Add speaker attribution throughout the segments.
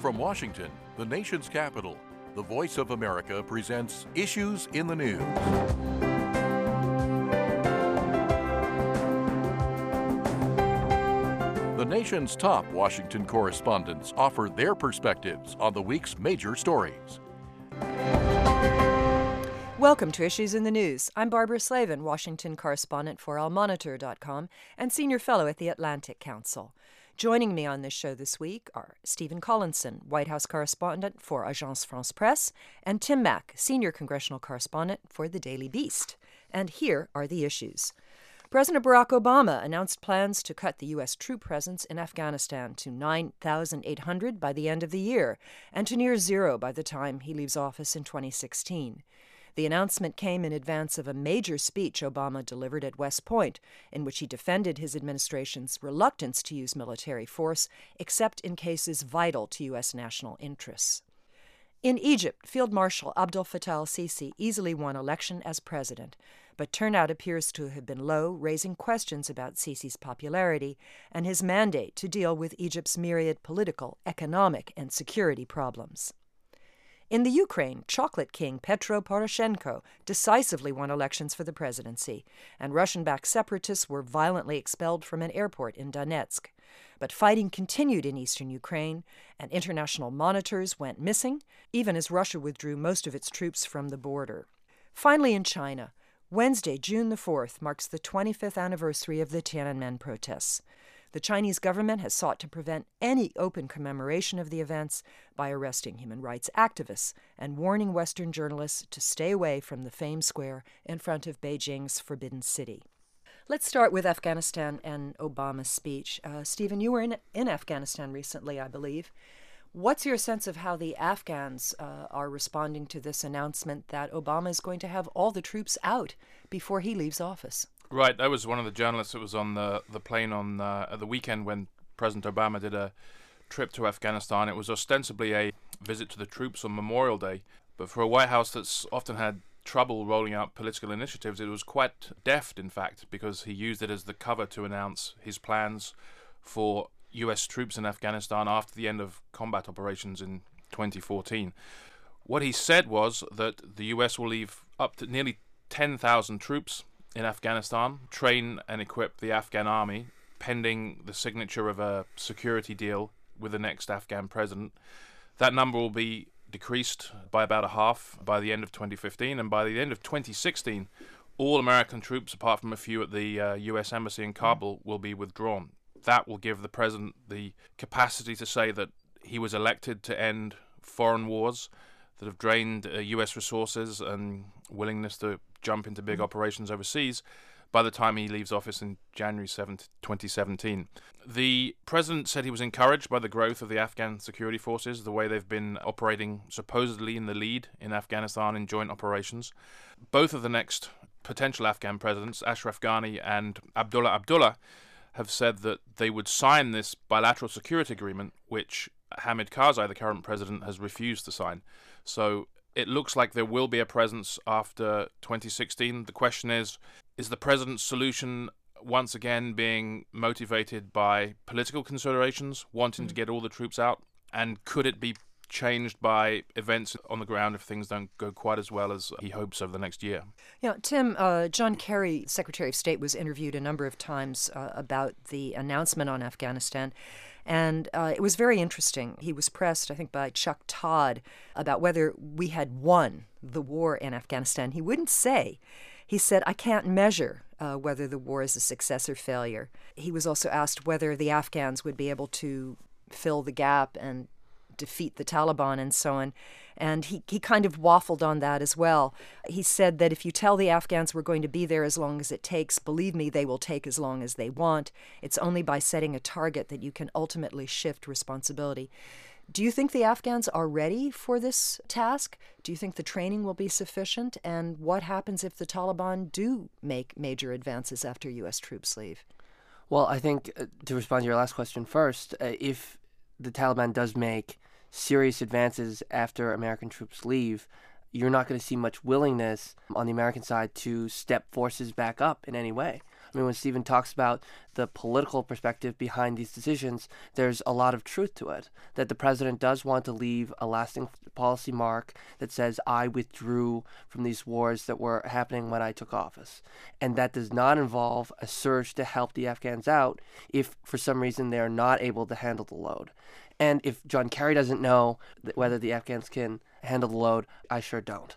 Speaker 1: From Washington, the nation's capital, the Voice of America presents Issues in the News. The nation's top Washington correspondents offer their perspectives on the week's major stories.
Speaker 2: Welcome to Issues in the News. I'm Barbara Slavin, Washington correspondent for AllMonitor.com and senior fellow at the Atlantic Council. Joining me on this show this week are Stephen Collinson, White House correspondent for Agence France-Presse, and Tim Mak, senior congressional correspondent for The Daily Beast. And here are the issues. President Barack Obama announced plans to cut the U.S. troop presence in Afghanistan to 9,800 by the end of the year and to near zero by the time he leaves office in 2016. The announcement came in advance of a major speech Obama delivered at West Point, in which he defended his administration's reluctance to use military force, except in cases vital to U.S. national interests. In Egypt, Field Marshal Abdel Fattah al-Sisi easily won election as president, but turnout appears to have been low, raising questions about Sisi's popularity and his mandate to deal with Egypt's myriad political, economic, and security problems. In the Ukraine, chocolate king Petro Poroshenko decisively won elections for the presidency, and Russian-backed separatists were violently expelled from an airport in Donetsk. But fighting continued in eastern Ukraine, and international monitors went missing, even as Russia withdrew most of its troops from the border. Finally, in China, Wednesday, June the 4th, marks the 25th anniversary of the Tiananmen protests. The Chinese government has sought to prevent any open commemoration of the events by arresting human rights activists and warning Western journalists to stay away from the famed square in front of Beijing's Forbidden City. Let's start with Afghanistan and Obama's speech. Stephen, you were in Afghanistan recently, I believe. What's your sense of how the Afghans are responding to this announcement that Obama is going to have all the troops out before he leaves office?
Speaker 3: Right, I was one of the journalists that was on the plane on the weekend when President Obama did a trip to Afghanistan. It was ostensibly a visit to the troops on Memorial Day, but for a White House that's often had trouble rolling out political initiatives, it was quite deft, in fact, because he used it as the cover to announce his plans for U.S. troops in Afghanistan after the end of combat operations in 2014. What he said was that the U.S. will leave up to nearly 10,000 troops in Afghanistan, train and equip the Afghan army, pending the signature of a security deal with the next Afghan president. That number will be decreased by about a half by the end of 2015, and by the end of 2016, all American troops, apart from a few at the U.S. Embassy in Kabul, will be withdrawn. That will give the president the capacity to say that he was elected to end foreign wars that have drained U.S. resources and willingness to jump into big operations overseas by the time he leaves office in January 7th, 2017. The president said he was encouraged by the growth of the Afghan security forces, the way they've been operating supposedly in the lead in Afghanistan in joint operations. Both of the next potential Afghan presidents, Ashraf Ghani and Abdullah Abdullah, have said that they would sign this bilateral security agreement, which Hamid Karzai, the current president, has refused to sign. So it looks like there will be a presence after 2016. The question is the president's solution once again being motivated by political considerations, wanting to get all the troops out? And could it be changed by events on the ground if things don't go quite as well as he hopes over the next year?
Speaker 2: Yeah, Tim, John Kerry, Secretary of State, was interviewed a number of times about the announcement on Afghanistan. And it was very interesting. He was pressed, I think, by Chuck Todd about whether we had won the war in Afghanistan. He wouldn't say. He said, I can't measure whether the war is a success or failure. He was also asked whether the Afghans would be able to fill the gap and defeat the Taliban and so on. And he kind of waffled on that as well. He said that if you tell the Afghans we're going to be there as long as it takes, believe me, they will take as long as they want. It's only by setting a target that you can ultimately shift responsibility. Do you think the Afghans are ready for this task? Do you think the training will be sufficient? And what happens if the Taliban do make major advances after U.S. troops leave?
Speaker 4: Well, I think to respond to your last question first, if the Taliban does make serious advances after American troops leave, you're not going to see much willingness on the American side to step forces back up in any way. I I mean, when Stephen talks about the political perspective behind these decisions, there's a lot of truth to it, that the president does want to leave a lasting policy mark that says, I withdrew from these wars that were happening when I took office. And that does not involve a surge to help the Afghans out if, for some reason, they're not able to handle the load. And if John Kerry doesn't know whether the Afghans can handle the load, I sure don't.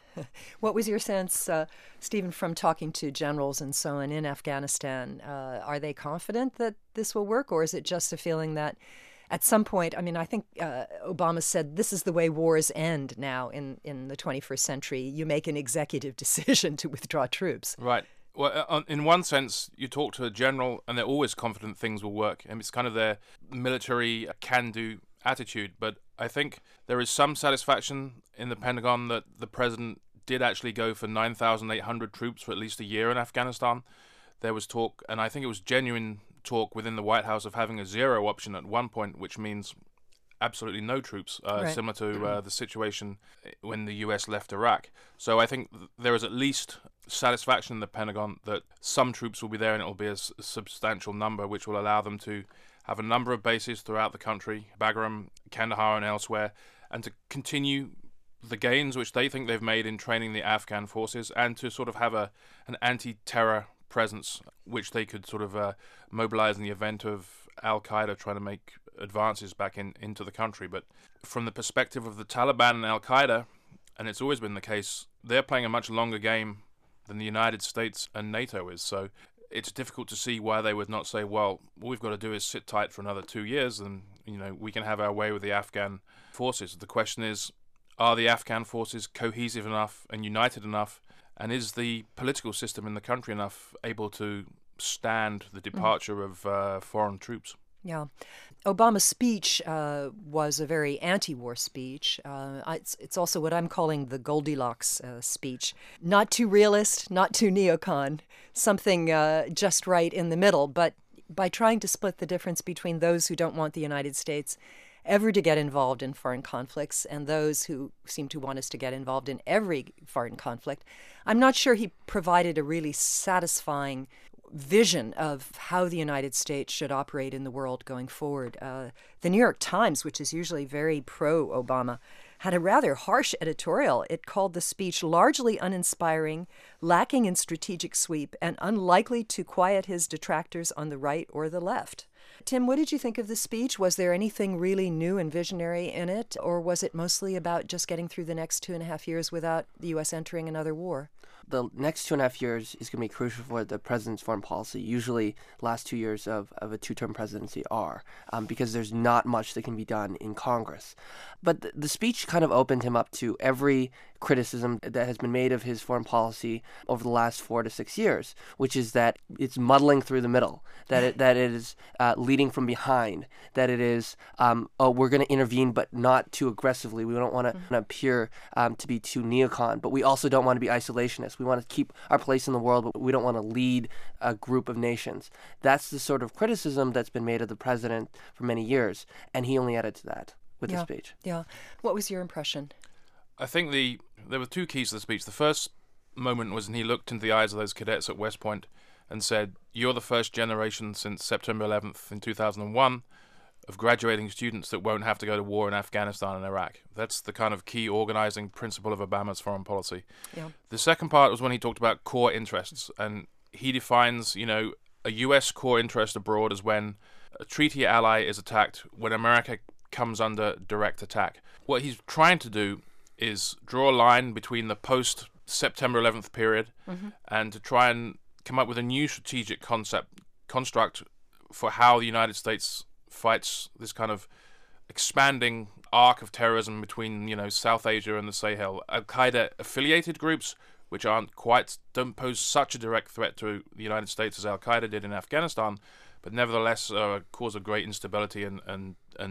Speaker 2: What was your sense, Stephen, from talking to generals and so on in Afghanistan? Are they confident that this will work, or is it just a feeling that at some point, I mean, I think Obama said this is the way wars end now in the 21st century. You make an executive decision to withdraw troops.
Speaker 3: Right. Well, in one sense, you talk to a general and they're always confident things will work. And it's kind of their military can-do attitude. But I think there is some satisfaction in the Pentagon that the president did actually go for 9,800 troops for at least a year in Afghanistan. There was talk, and I think it was genuine talk within the White House, of having a zero option at one point, which means absolutely no troops,
Speaker 2: right.
Speaker 3: Similar to the situation when the U.S. left Iraq. So I think there is at least satisfaction in the Pentagon that some troops will be there, and it will be a substantial number, which will allow them to have a number of bases throughout the country, Bagram, Kandahar, and elsewhere, and to continue the gains which they think they've made in training the Afghan forces, and to sort of have an anti-terror presence which they could sort of mobilize in the event of Al-Qaeda trying to make advances back into the country. But from the perspective of the Taliban and Al-Qaeda, and it's always been the case, they're playing a much longer game than the United States and NATO is. So it's difficult to see why they would not say, well, all we've got to do is sit tight for another 2 years and, we can have our way with the Afghan forces. The question is, are the Afghan forces cohesive enough and united enough? And is the political system in the country enough able to stand the departure of foreign troops?
Speaker 2: Yeah. Obama's speech was a very anti-war speech. It's also what I'm calling the Goldilocks speech. Not too realist, not too neocon, something just right in the middle. But by trying to split the difference between those who don't want the United States ever to get involved in foreign conflicts and those who seem to want us to get involved in every foreign conflict, I'm not sure he provided a really satisfying vision of how the United States should operate in the world going forward. The New York Times, which is usually very pro-Obama, had a rather harsh editorial. It called the speech largely uninspiring, lacking in strategic sweep, and unlikely to quiet his detractors on the right or the left. Tim, what did you think of the speech? Was there anything really new and visionary in it, or was it mostly about just getting through the next 2.5 years without the U.S. entering another war?
Speaker 4: The next 2.5 years is going to be crucial for the president's foreign policy. Usually, last 2 years of a two-term presidency are, because there's not much that can be done in Congress. But the speech kind of opened him up to every criticism that has been made of his foreign policy over the last 4 to 6 years, which is that it's muddling through the middle, that it is leading from behind, that it is, we're going to intervene but not too aggressively. We don't want to appear to be too neocon, but we also don't want to be isolationist. We want to keep our place in the world, but we don't want to lead a group of nations. That's the sort of criticism that's been made of the president for many years, and he only added to that with the speech.
Speaker 2: Yeah. What was your impression?
Speaker 3: I think there were two keys to the speech. The first moment was when he looked into the eyes of those cadets at West Point and said, "You're the first generation since September 11th in 2001 of graduating students that won't have to go to war in Afghanistan and Iraq." That's the kind of key organizing principle of Obama's foreign policy. Yeah. The second part was when he talked about core interests, and he defines, a U.S. core interest abroad as when a treaty ally is attacked, when America comes under direct attack. What he's trying to do is draw a line between the post-September 11th period and to try and come up with a new strategic construct for how the United States fights this kind of expanding arc of terrorism between, South Asia and the Sahel. Al-Qaeda-affiliated groups, which don't pose such a direct threat to the United States as Al-Qaeda did in Afghanistan, but nevertheless cause of great instability and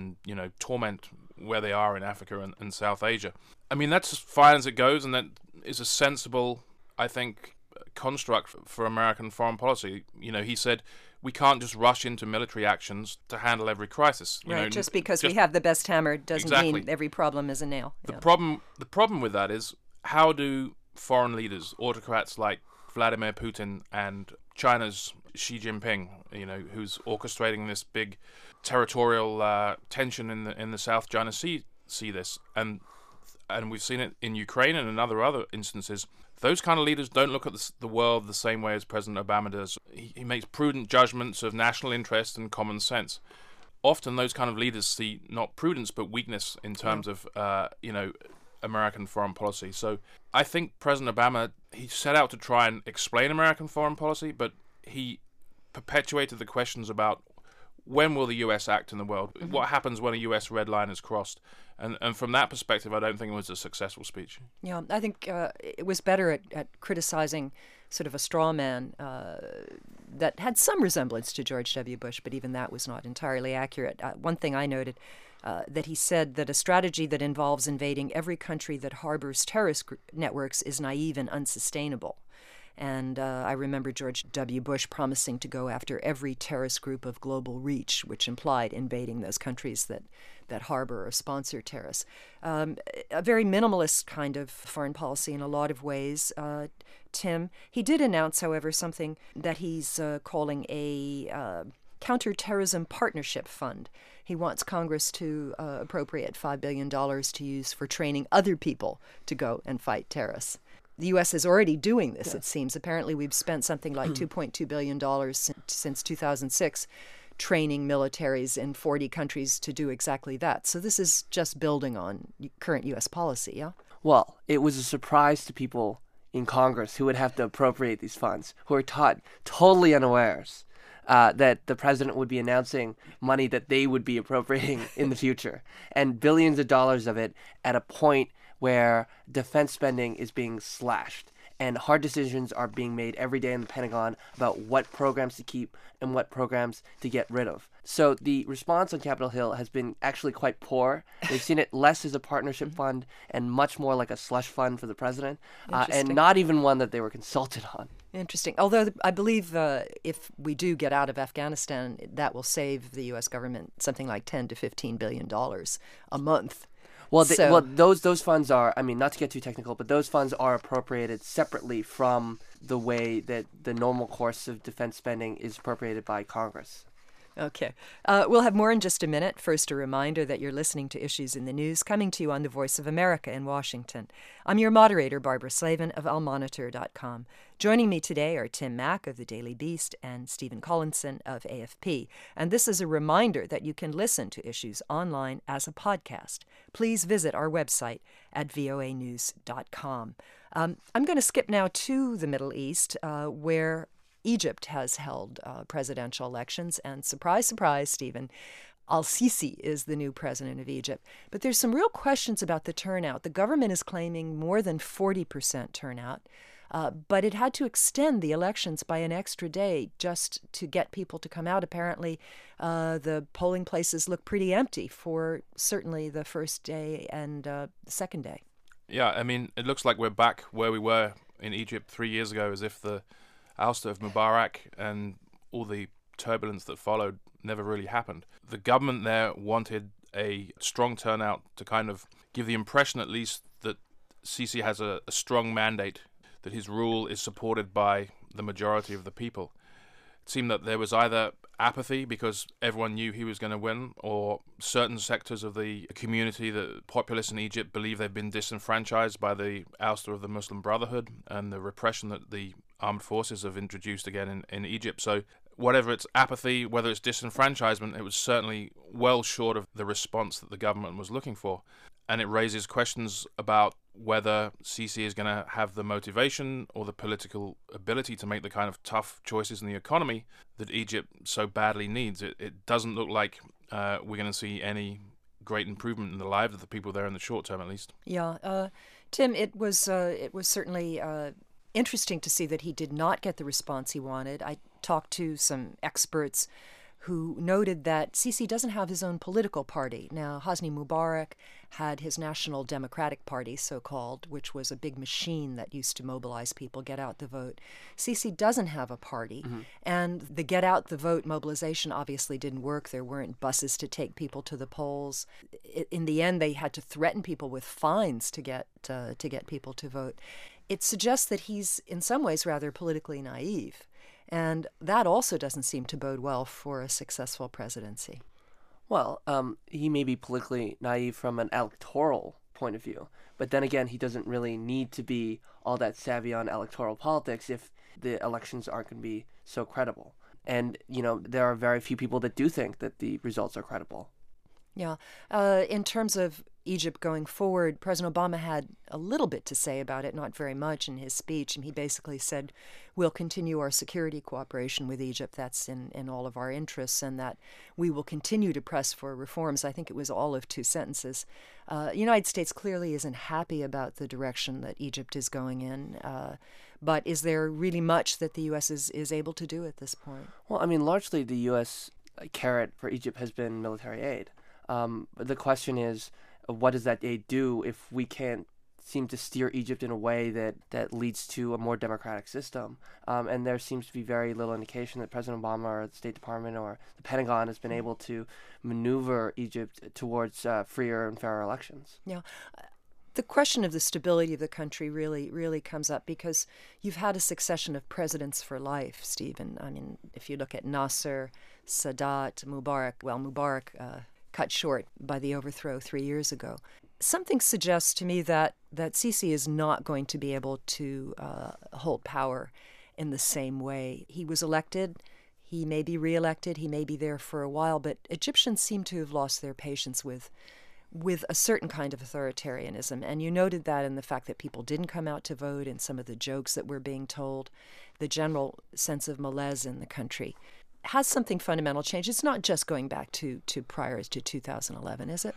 Speaker 3: torment where they are in Africa and South Asia. I mean, that's as fine as it goes, and that is a sensible, I think, construct for American foreign policy. He said, we can't just rush into military actions to handle every crisis.
Speaker 2: Right, just because we have the best hammer doesn't mean every problem is a nail.
Speaker 3: The problem with that is, how do foreign leaders, autocrats like Vladimir Putin and China's Xi Jinping, who's orchestrating this big territorial tension in the South China Sea, see this, and we've seen it in Ukraine and in other instances. Those kind of leaders don't look at the world the same way as President Obama does. He makes prudent judgments of national interest and common sense. Often those kind of leaders see not prudence but weakness in terms of American foreign policy. So I think President Obama, he set out to try and explain American foreign policy, but he perpetuated the questions about when will the U.S. act in the world? Mm-hmm. What happens when a U.S. red line is crossed? And from that perspective, I don't think it was a successful speech.
Speaker 2: Yeah, I think it was better at criticizing sort of a straw man that had some resemblance to George W. Bush, but even that was not entirely accurate. One thing I noted, that he said that a strategy that involves invading every country that harbors terrorist networks is naive and unsustainable. And I remember George W. Bush promising to go after every terrorist group of global reach, which implied invading those countries that harbor or sponsor terrorists. A very minimalist kind of foreign policy in a lot of ways, Tim. He did announce, however, something that he's calling a counterterrorism partnership fund. He wants Congress to appropriate $5 billion to use for training other people to go and fight terrorists. The U.S. is already doing this, it seems. Apparently, we've spent something like $2.2 billion since 2006 training militaries in 40 countries to do exactly that. So this is just building on current U.S. policy, yeah?
Speaker 4: Well, it was a surprise to people in Congress who would have to appropriate these funds, who are totally unawares that the president would be announcing money that they would be appropriating in the future, and billions of dollars of it at a point where defense spending is being slashed and hard decisions are being made every day in the Pentagon about what programs to keep and what programs to get rid of. So the response on Capitol Hill has been actually quite poor. They've seen it less as a partnership fund and much more like a slush fund for the president, and not even one that they were consulted on.
Speaker 2: Interesting. Although I believe if we do get out of Afghanistan, that will save the U.S. government something like $10 to $15 billion a month.
Speaker 4: Well, those funds are, I mean, not to get too technical, but those funds are appropriated separately from the way that the normal course of defense spending is appropriated by Congress.
Speaker 2: Okay. We'll have more in just a minute. First, a reminder that you're listening to Issues in the News, coming to you on the Voice of America in Washington. I'm your moderator, Barbara Slavin of AllMonitor.com. Joining me today are Tim Mack of the Daily Beast and Stephen Collinson of AFP. And this is a reminder that you can listen to Issues online as a podcast. Please visit our website at voanews.com. I'm going to skip now to the Middle East, where Egypt has held presidential elections, and surprise, surprise, Stephen, al-Sisi is the new president of Egypt. But there's some real questions about the turnout. The government is claiming more than 40% turnout, but it had to extend the elections by an extra day just to get people to come out. Apparently, the polling places look pretty empty for certainly the first day and the second day.
Speaker 3: Yeah, I mean, it looks like we're back where we were in Egypt 3 years ago, as if the ouster of Mubarak and all the turbulence that followed never really happened. The government there wanted a strong turnout to kind of give the impression, at least, that Sisi has a strong mandate, that his rule is supported by the majority of the people. It seemed that there was either apathy because everyone knew he was going to win, or certain sectors of the community, the populace in Egypt, believe they've been disenfranchised by the ouster of the Muslim Brotherhood and the repression that the armed forces have introduced again in Egypt. So whatever it's apathy, whether it's disenfranchisement, it was certainly well short of the response that the government was looking for. And it raises questions about whether Sisi is going to have the motivation or the political ability to make the kind of tough choices in the economy that Egypt so badly needs. It doesn't look like we're going to see any great improvement in the lives of the people there in the short term, at least.
Speaker 2: Yeah, Tim, it was certainly interesting to see that he did not get the response he wanted. I talked to some experts who noted that Sisi doesn't have his own political party. Now, Hosni Mubarak had his National Democratic Party, so-called, which was a big machine that used to mobilize people, get out the vote. Sisi doesn't have a party, and the get out the vote mobilization obviously didn't work. There weren't buses to take people to the polls. In the end, they had to threaten people with fines to get people to vote. it suggests that he's in some ways rather politically naive. And that also doesn't seem to bode well for a successful presidency.
Speaker 4: Well, he may be politically naive from an electoral point of view, but then again, he doesn't really need to be all that savvy on electoral politics if the elections aren't going to be so credible. And, there are very few people that do think that the results are credible.
Speaker 2: Yeah. In terms of Egypt going forward, President Obama had a little bit to say about it, not very much in his speech. And he basically said, we'll continue our security cooperation with Egypt. That's in all of our interests, and that we will continue to press for reforms. I think it was all of 2 sentences. The United States clearly isn't happy about the direction that Egypt is going in. But is there really much that the U.S. is able to do at this point?
Speaker 4: Well, I mean, largely the U.S. carrot for Egypt has been military aid. But the question is, what does that aid do if we can't seem to steer Egypt in a way that leads to a more democratic system? And there seems to be very little indication that President Obama or the State Department or the Pentagon has been able to maneuver Egypt towards freer and fairer elections.
Speaker 2: Yeah. The question of the stability of the country really comes up because you've had a succession of presidents for life, Stephen. I mean, if you look at Nasser, Sadat, Mubarak cut short by the overthrow 3 years ago. Something suggests to me that Sisi is not going to be able to hold power in the same way. He was elected. He may be reelected. He may be there for a while. But Egyptians seem to have lost their patience with a certain kind of authoritarianism. And you noted that in the fact that people didn't come out to vote, in some of the jokes that were being told, the general sense of malaise in the country. Has something fundamental changed? It's not just going back to prior to 2011, is it?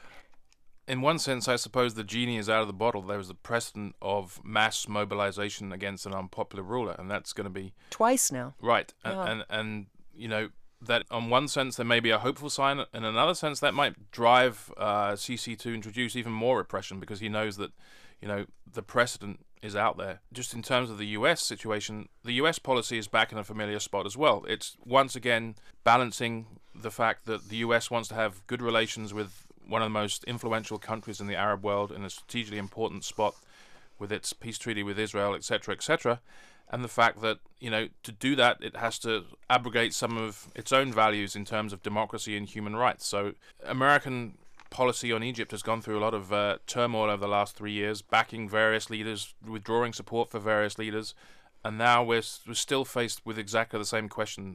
Speaker 3: In one sense, I suppose the genie is out of the bottle. There was a precedent of mass mobilization against an unpopular ruler, and that's going to be...
Speaker 2: Twice now.
Speaker 3: Right.
Speaker 2: Yeah.
Speaker 3: And that on one sense there may be a hopeful sign. In another sense, that might drive Sisi to introduce even more repression because he knows that, the precedent is out there. Just in terms of the U.S. situation, the U.S. policy is back in a familiar spot as well. It's once again balancing the fact that the U.S. wants to have good relations with one of the most influential countries in the Arab world in a strategically important spot with its peace treaty with Israel, etc., and the fact that, to do that, it has to abrogate some of its own values in terms of democracy and human rights. So American policy on Egypt has gone through a lot of turmoil over the last 3 years, backing various leaders, withdrawing support for various leaders, and now we're still faced with exactly the same question.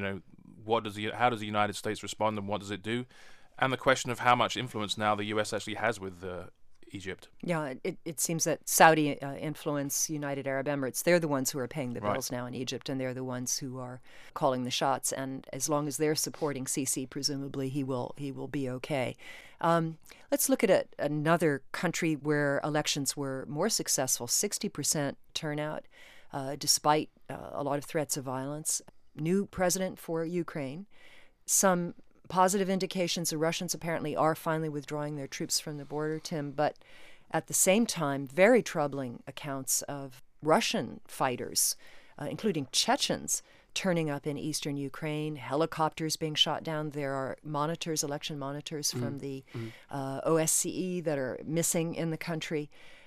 Speaker 3: How does the United States respond, and what does it do? And the question of how much influence now the U.S. actually has with Egypt.
Speaker 2: Yeah, it seems that Saudi influence United Arab Emirates. They're the ones who are paying the bills now in Egypt, and they're the ones who are calling the shots. And as long as they're supporting Sisi, presumably he will be okay. Let's look at another country where elections were more successful. 60% turnout, despite a lot of threats of violence. New president for Ukraine. Some positive indications the Russians apparently are finally withdrawing their troops from the border, Tim, but at the same time, very troubling accounts of Russian fighters, including Chechens, turning up in eastern Ukraine, helicopters being shot down. There are election monitors from the OSCE that are missing in the country.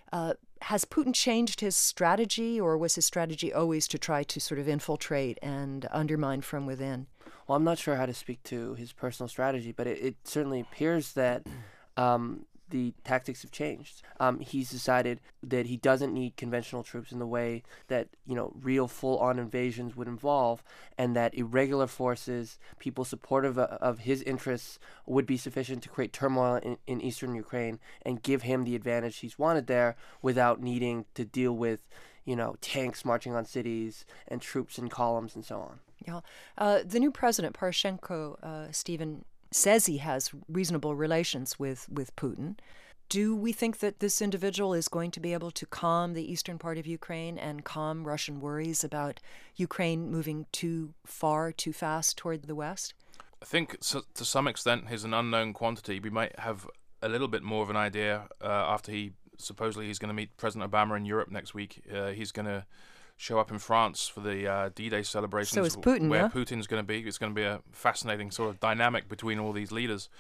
Speaker 2: Has Putin changed his strategy, or was his strategy always to try to sort of infiltrate and undermine from within?
Speaker 4: Well, I'm not sure how to speak to his personal strategy, but it certainly appears that the tactics have changed. He's decided that he doesn't need conventional troops in the way that, real full-on invasions would involve, and that irregular forces, people supportive of his interests, would be sufficient to create turmoil in eastern Ukraine and give him the advantage he's wanted there without needing to deal with, tanks marching on cities and troops in columns and so on.
Speaker 2: Yeah. The new president, Poroshenko, Stephen, says he has reasonable relations with Putin. Do we think that this individual is going to be able to calm the eastern part of Ukraine and calm Russian worries about Ukraine moving too far, too fast toward the west?
Speaker 3: I think to some extent he's an unknown quantity. We might have a little bit more of an idea after he's going to meet President Obama in Europe next week. He's going to show up in France for the D-Day celebrations.
Speaker 2: So is Putin,
Speaker 3: where Putin's going to be. It's going to be a fascinating sort of dynamic between all these leaders.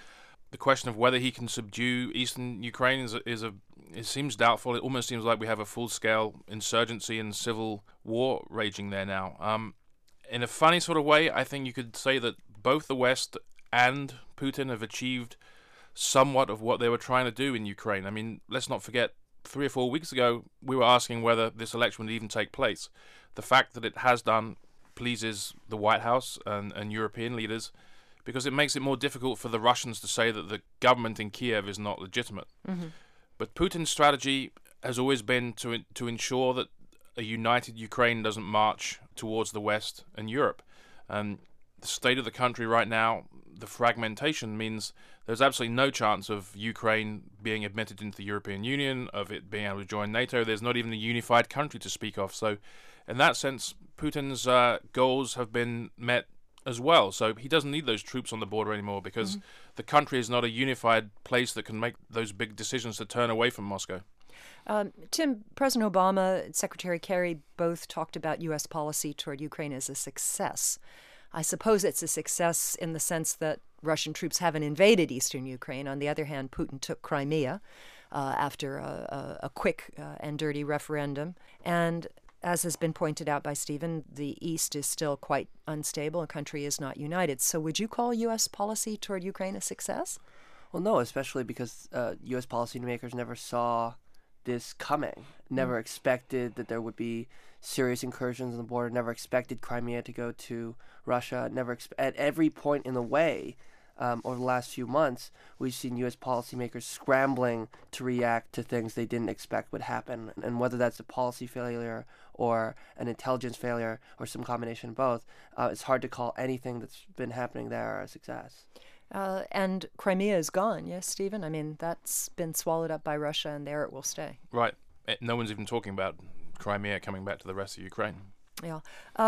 Speaker 3: the question of whether he can subdue eastern Ukraine it seems doubtful. It almost seems like we have a full-scale insurgency and civil war raging there now. In a funny sort of way, I think you could say that both the West and Putin have achieved somewhat of what they were trying to do in Ukraine. I mean, let's not forget, 3 or 4 weeks ago, we were asking whether this election would even take place. The fact that it has done pleases the White House and European leaders, because it makes it more difficult for the Russians to say that the government in Kiev is not legitimate. Mm-hmm. But Putin's strategy has always been to ensure that a united Ukraine doesn't march towards the West and Europe. And the state of the country right now, the fragmentation means there's absolutely no chance of Ukraine being admitted into the European Union, of it being able to join NATO. There's not even a unified country to speak of. So in that sense, Putin's goals have been met as well. So he doesn't need those troops on the border anymore, because the country is not a unified place that can make those big decisions to turn away from Moscow.
Speaker 2: Tim, President Obama and Secretary Kerry both talked about U.S. policy toward Ukraine as a success. I suppose it's a success in the sense that Russian troops haven't invaded eastern Ukraine. On the other hand, Putin took Crimea after a quick and dirty referendum. And as has been pointed out by Stephen, the East is still quite unstable. The country is not united. So would you call U.S. policy toward Ukraine a success?
Speaker 4: Well, no, especially because U.S. policymakers never saw this coming, never expected that there would be serious incursions on the border, never expected Crimea to go to Russia, at every point in the way. Over the last few months, we've seen U.S. policymakers scrambling to react to things they didn't expect would happen. And whether that's a policy failure or an intelligence failure or some combination of both, it's hard to call anything that's been happening there a success.
Speaker 2: And Crimea is gone, yes, Stephen? I mean, that's been swallowed up by Russia, and there it will stay.
Speaker 3: Right. No one's even talking about Crimea coming back to the rest of Ukraine.
Speaker 2: Yeah.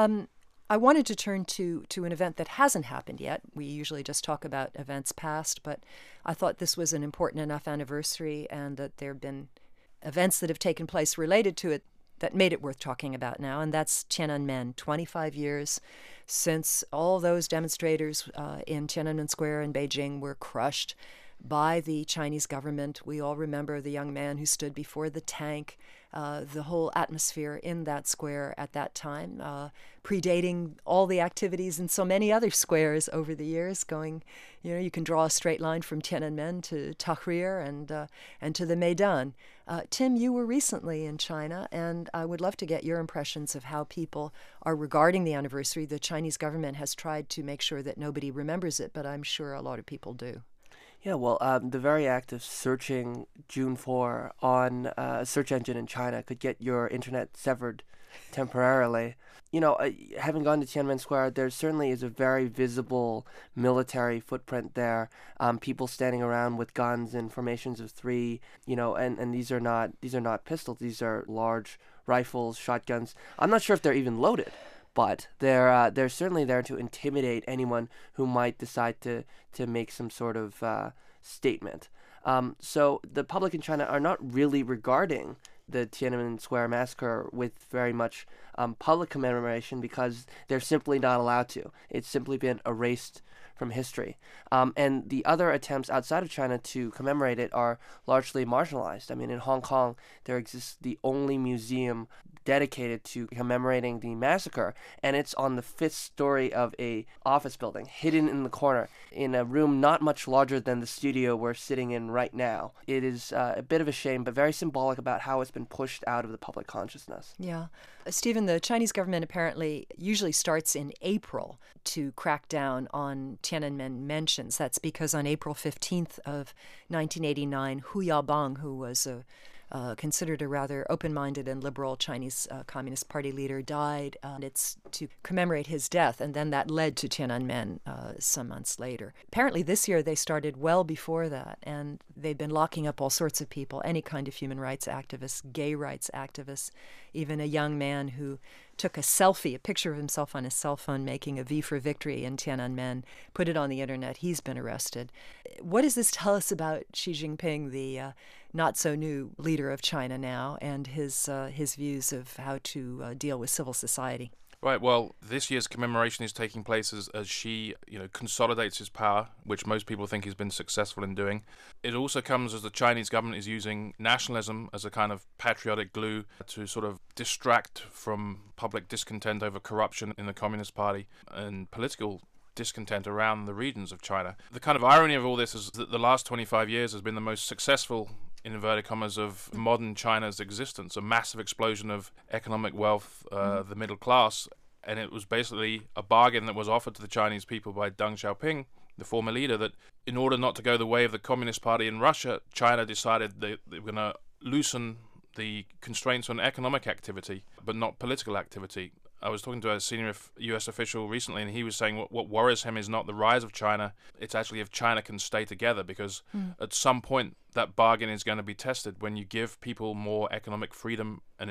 Speaker 2: I wanted to turn to an event that hasn't happened yet. We usually just talk about events past, but I thought this was an important enough anniversary, and that there have been events that have taken place related to it that made it worth talking about now, and that's Tiananmen. 25 years since all those demonstrators in Tiananmen Square in Beijing were crushed by the Chinese government. We all remember the young man who stood before the tank, the whole atmosphere in that square at that time, predating all the activities in so many other squares over the years, going, you can draw a straight line from Tiananmen to Tahrir and to the Maidan. Tim, you were recently in China, and I would love to get your impressions of how people are regarding the anniversary. The Chinese government has tried to make sure that nobody remembers it, but I'm sure a lot of people do.
Speaker 4: Yeah, well, the very act of searching June 4 on a search engine in China could get your internet severed temporarily. Having gone to Tiananmen Square, there certainly is a very visible military footprint there. People standing around with guns in formations of 3, and these are not pistols. These are large rifles, shotguns. I'm not sure if they're even loaded, but they're certainly there to intimidate anyone who might decide to make some sort of statement. So the public in China are not really regarding the Tiananmen Square massacre with very much public commemoration, because they're simply not allowed to. It's simply been erased from history. And the other attempts outside of China to commemorate it are largely marginalized. I mean, in Hong Kong, there exists the only museum dedicated to commemorating the massacre, and it's on the 5th story of a office building, hidden in the corner, in a room not much larger than the studio we're sitting in right now. It is a bit of a shame, but very symbolic about how it's been pushed out of the public consciousness.
Speaker 2: Yeah. Stephen, the Chinese government apparently usually starts in April to crack down on Tiananmen mentions. That's because on April 15th of 1989, Hu Yaobang, who was considered a rather open-minded and liberal Chinese Communist Party leader, died. It's to commemorate his death, and then that led to Tiananmen some months later. Apparently this year they started well before that, and they've been locking up all sorts of people, any kind of human rights activists, gay rights activists, even a young man who took a picture of himself on his cell phone making a V for Victory in Tiananmen, put it on the internet. He's been arrested. What does this tell us about Xi Jinping, the not-so-new leader of China now, and his views of how to deal with civil society?
Speaker 3: Right, well, this year's commemoration is taking place as Xi, consolidates his power, which most people think he's been successful in doing. It also comes as the Chinese government is using nationalism as a kind of patriotic glue to sort of distract from public discontent over corruption in the Communist Party and political discontent around the regions of China. The kind of irony of all this is that the last 25 years has been the most successful, in inverted commas, of modern China's existence, a massive explosion of economic wealth, the middle class, and it was basically a bargain that was offered to the Chinese people by Deng Xiaoping, the former leader, that in order not to go the way of the Communist Party in Russia, China decided they were going to loosen the constraints on economic activity, but not political activity. I was talking to a senior U.S. official recently, and he was saying what worries him is not the rise of China, it's actually if China can stay together, because at some point that bargain is going to be tested when you give people more economic freedom and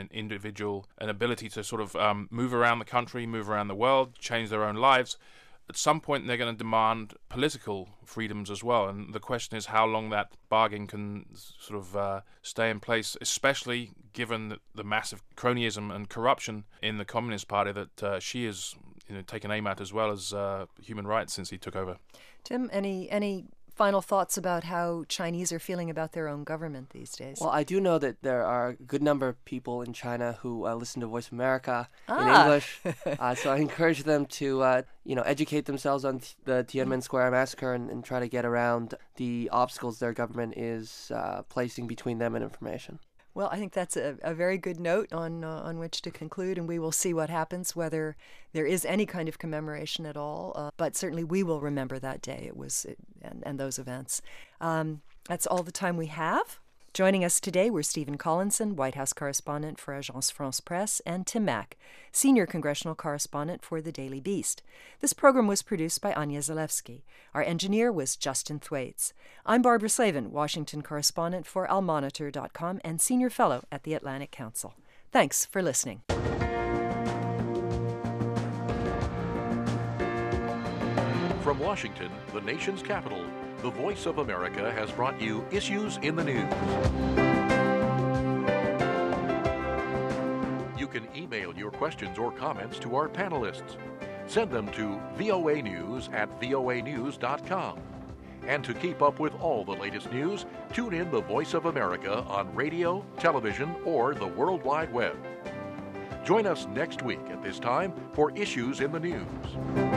Speaker 3: an ability to sort of move around the country, move around the world, change their own lives. At some point they're going to demand political freedoms as well, and the question is how long that bargain can sort of stay in place, especially given the massive cronyism and corruption in the Communist Party that Xi has taken aim at, as well as human rights since he took over.
Speaker 2: Tim, any final thoughts about how Chinese are feeling about their own government these days?
Speaker 4: Well, I do know that there are a good number of people in China who listen to Voice of America in English. So I encourage them to, educate themselves on the Tiananmen Square massacre and try to get around the obstacles their government is placing between them and information.
Speaker 2: Well, I think that's a very good note on which to conclude, and we will see what happens, whether there is any kind of commemoration at all. But certainly we will remember that day and those events. That's all the time we have. Joining us today were Stephen Collinson, White House correspondent for Agence France-Presse, and Tim Mak, senior congressional correspondent for The Daily Beast. This program was produced by Anya Zalewski. Our engineer was Justin Thwaites. I'm Barbara Slavin, Washington correspondent for AlMonitor.com and senior fellow at the Atlantic Council. Thanks for listening.
Speaker 1: From Washington, the nation's capital, the Voice of America has brought you Issues in the News. You can email your questions or comments to our panelists. Send them to voanews@voanews.com. And to keep up with all the latest news, tune in the Voice of America on radio, television, or the World Wide Web. Join us next week at this time for Issues in the News.